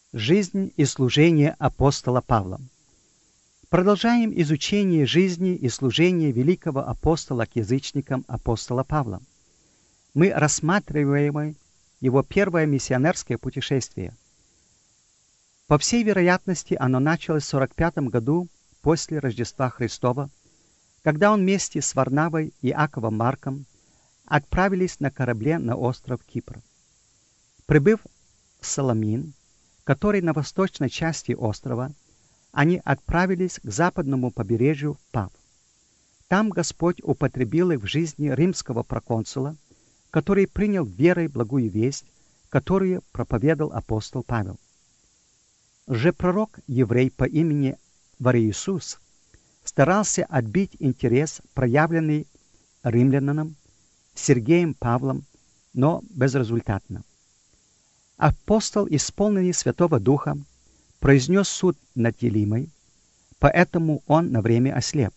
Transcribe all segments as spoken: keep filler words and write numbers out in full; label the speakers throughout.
Speaker 1: Жизнь и служение апостола Павла. Продолжаем изучение жизни и служения великого апостола к язычникам апостола Павла. Мы рассматриваем его первое миссионерское путешествие. По всей вероятности, оно началось в сорок пятом году после Рождества Христова, когда он вместе с Варнавой и Иаковом Марком отправились на корабле на остров Кипр. Прибыв в Саламин, который на восточной части острова, они отправились к западному побережью Паф. Там Господь употребил их в жизни римского проконсула, который принял верой благую весть, которую проповедовал апостол Павел. Лжепророк-еврей по имени Вариисус старался отбить интерес, проявленный римлянином Сергеем Павлом, но безрезультатно. Апостол, исполненный Святого Духа, произнес суд над Елимой, поэтому он на время ослеп.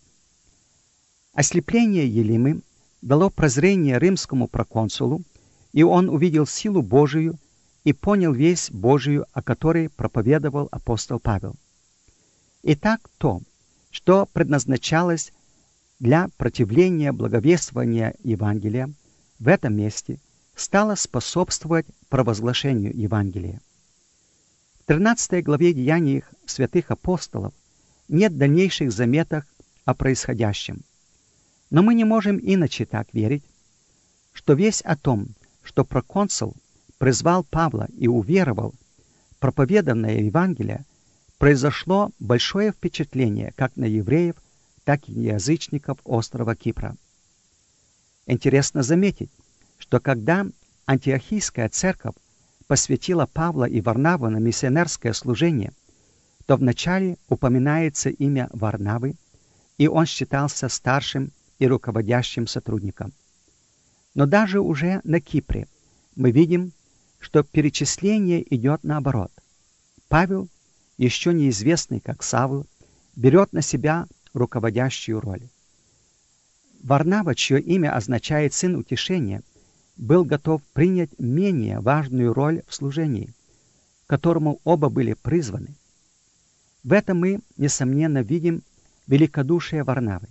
Speaker 1: Ослепление Елимы дало прозрение римскому проконсулу, и он увидел силу Божию и понял весть Божию, о которой проповедовал апостол Павел. Итак, то, что предназначалось для противления благовествования Евангелия в этом месте, стало способствовать провозглашению Евангелия. В тринадцатой главе Деяний святых апостолов нет дальнейших заметок о происходящем. Но мы не можем иначе так верить, что весть о том, что проконсул призвал Павла и уверовал в проповеданное Евангелие, произошло большое впечатление как на евреев, так и на язычников острова Кипра. Интересно заметить, что когда Антиохийская церковь посвятила Павла и Варнаву на миссионерское служение, то вначале упоминается имя Варнавы, и он считался старшим и руководящим сотрудником. Но даже уже на Кипре мы видим, что перечисление идет наоборот. Павел, еще неизвестный как Савл, берет на себя руководящую роль. Варнава, чье имя означает «сын утешения», был готов принять менее важную роль в служении, к которому оба были призваны. В этом мы, несомненно, видим великодушие Варнавы.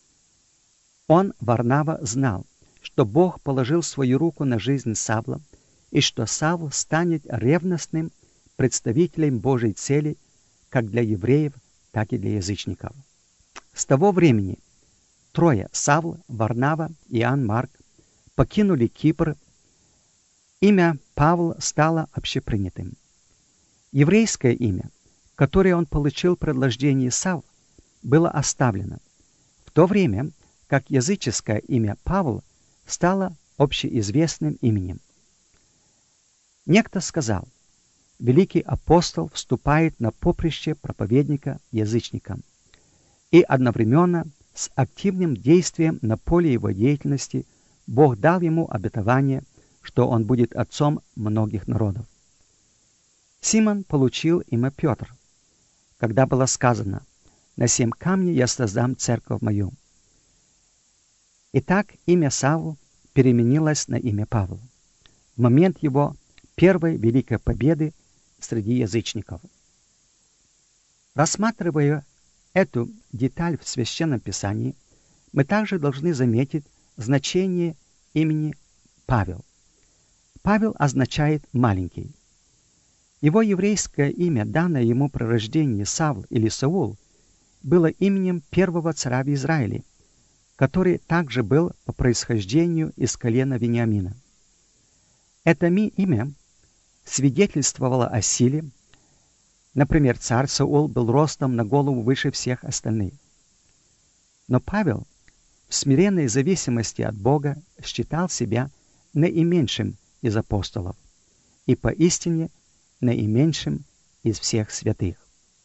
Speaker 1: Он, Варнава, знал, что Бог положил свою руку на жизнь Савла, и что Савл станет ревностным представителем Божьей цели как для евреев, так и для язычников. С того времени трое — Савл, Варнава и Иоанн Марк — покинули Кипр, имя Павла стало общепринятым. Еврейское имя, которое он получил при рождении Савл, было оставлено, в то время как языческое имя Павла стало общеизвестным именем. Некто сказал: великий апостол вступает на поприще проповедника язычникам, и одновременно с активным действием на поле его деятельности Бог дал ему обетование, что он будет отцом многих народов. Симон получил имя Петр, когда было сказано: «На семь камней я создам церковь мою». Итак, имя Савл переменилось на имя Павла в момент его первой великой победы среди язычников. Рассматривая эту деталь в Священном Писании, мы также должны заметить значение имени Павел. Павел означает «маленький». Его еврейское имя, данное ему при рождении Савл или Саул, было именем первого царя в Израиле, который также был по происхождению из колена Вениамина. Это имя свидетельствовало о силе. Например, царь Саул был ростом на голову выше всех остальных. Но Павел в смиренной зависимости от Бога считал себя наименьшим из апостолов и поистине наименьшим из всех святых.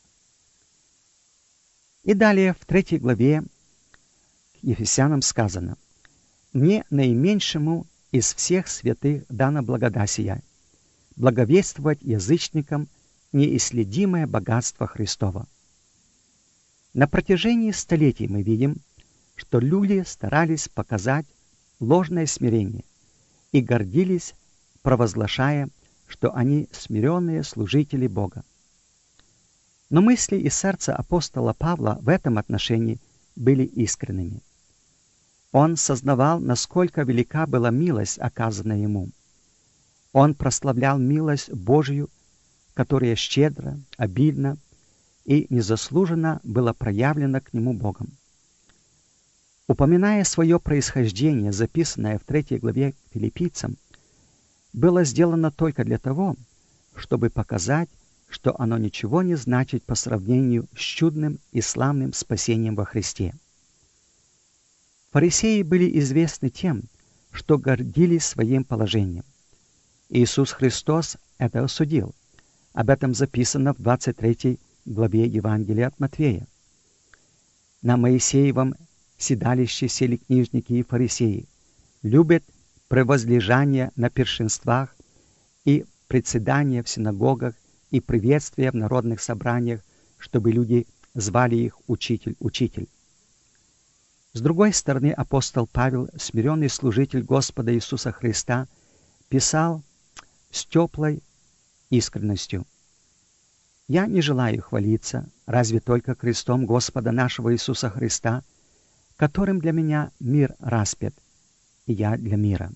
Speaker 1: И далее в третьей главе к Ефесянам сказано: «Мне, наименьшему из всех святых, дана благодать сия, благовествовать язычникам неисследимое богатство Христова». На протяжении столетий мы видим, что люди старались показать ложное смирение и гордились, провозглашая что они смиренные служители Бога. Но мысли и сердце апостола Павла в этом отношении были искренними. Он сознавал, насколько велика была милость, оказанная ему. Он прославлял милость Божию, которая щедро, обильно и незаслуженно была проявлена к нему Богом. Упоминая свое происхождение, записанное в третьей главе Филиппийцам, было сделано только для того, чтобы показать, что оно ничего не значит по сравнению с чудным и славным спасением во Христе. Фарисеи были известны тем, что гордились своим положением. Иисус Христос это осудил. Об этом записано в двадцать третьей главе Евангелия от Матфея. На Моисеевом седалище сели книжники и фарисеи, любят превозлежание на пиршенствах и председания в синагогах и приветствия в народных собраниях, чтобы люди звали их «Учитель, Учитель». С другой стороны, апостол Павел, смиренный служитель Господа Иисуса Христа, писал с теплой искренностью: «Я не желаю хвалиться, разве только крестом Господа нашего Иисуса Христа, которым для меня мир распят, и я для мира».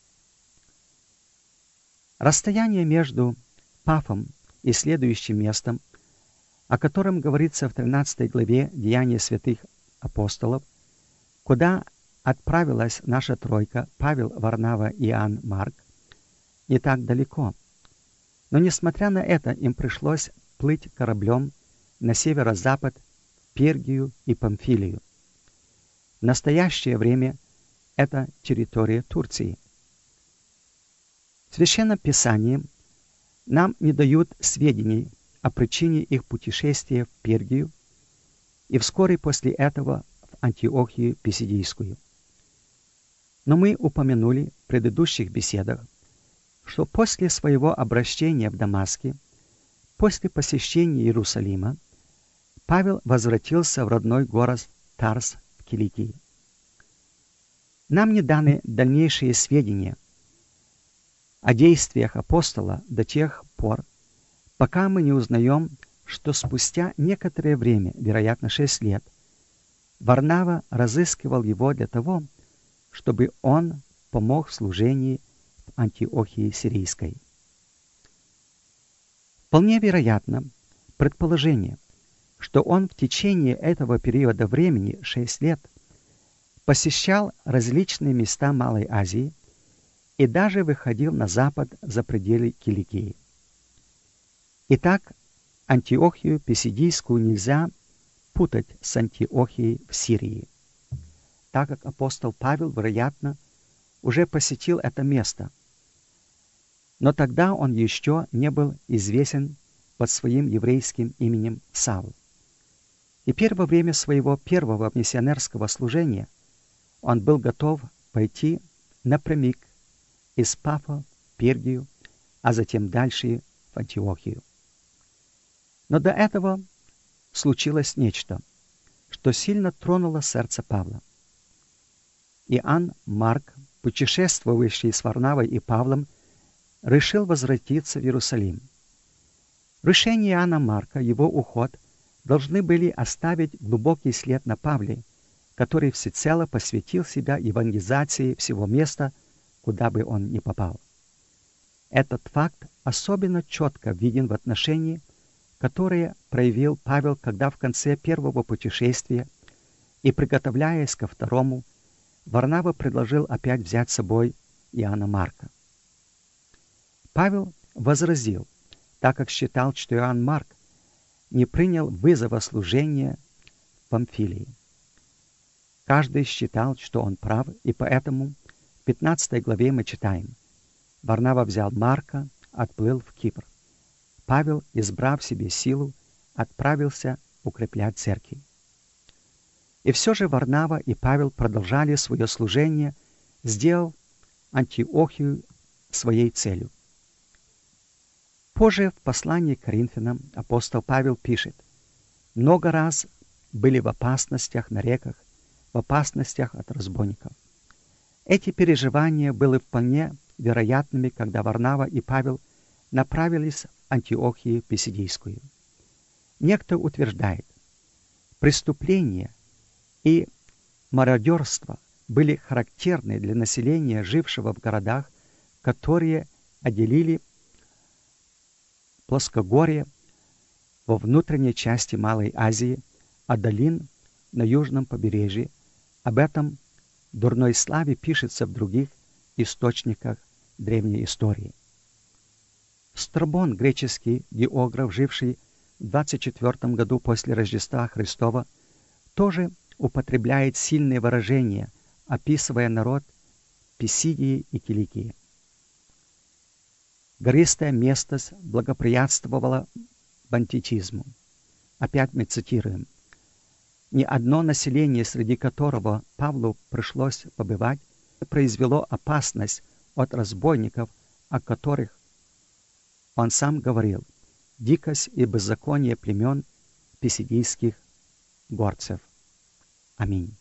Speaker 1: Расстояние между Пафом и следующим местом, о котором говорится в тринадцатой главе Деяния святых апостолов, куда отправилась наша тройка Павел, Варнава и Иоанн Марк, не так далеко. Но несмотря на это, им пришлось плыть кораблем на северо-запад в Пергию и Памфилию. В настоящее время это территория Турции. В Священном Писании нам не дают сведений о причине их путешествия в Пергию и вскоре после этого в Антиохию Писидийскую. Но мы упомянули в предыдущих беседах, что после своего обращения в Дамаске, после посещения Иерусалима, Павел возвратился в родной город Тарс в Киликии. Нам не даны дальнейшие сведения о действиях апостола до тех пор, пока мы не узнаем, что спустя некоторое время, вероятно шесть лет, Варнава разыскивал его для того, чтобы он помог в служении в Антиохии Сирийской. Вполне вероятно предположение, что он в течение этого периода времени, шесть лет, посещал различные места Малой Азии и даже выходил на запад за пределы Киликии. Итак, Антиохию Писидийскую нельзя путать с Антиохией в Сирии, так как апостол Павел, вероятно, уже посетил это место, но тогда он еще не был известен под своим еврейским именем Савл. Теперь во время своего первого миссионерского служения он был готов пойти напрямик из Пафа в Пергию, а затем дальше в Антиохию. Но до этого случилось нечто, что сильно тронуло сердце Павла. Иоанн Марк, путешествовавший с Варнавой и Павлом, решил возвратиться в Иерусалим. Решение Иоанна Марка, его уход, должны были оставить глубокий след на Павле, который всецело посвятил себя евангелизации всего места, куда бы он ни попал. Этот факт особенно четко виден в отношении, которое проявил Павел, когда в конце первого путешествия и приготовляясь ко второму, Варнава предложил опять взять с собой Иоанна Марка. Павел возразил, так как считал, что Иоанн Марк не принял вызова служения в Памфилии. Каждый считал, что он прав, и поэтому в пятнадцатой главе мы читаем: Варнава взял Марка, отплыл в Кипр. Павел, избрав себе силу, отправился укреплять церкви. И все же Варнава и Павел продолжали свое служение, сделав Антиохию своей целью. Позже в послании к Коринфянам апостол Павел пишет: «Много раз были в опасностях на реках, в опасностях от разбойников». Эти переживания были вполне вероятными, когда Варнава и Павел направились в Антиохию Писидийскую. Некто утверждает, преступления и мародерство были характерны для населения, жившего в городах, которые отделили плоскогорье во внутренней части Малой Азии от долин на южном побережье. Об этом дурной славе пишется в других источниках древней истории. Страбон, греческий географ, живший в двадцать четвёртом году после Рождества Христова, тоже употребляет сильные выражения, описывая народ Писидии и Киликии. Гористая местность благоприятствовала бандитизму. Опять мы цитируем. Ни одно население, среди которого Павлу пришлось побывать, произвело опасность от разбойников, о которых он сам говорил, дикость и беззаконие племен писидийских горцев. Аминь.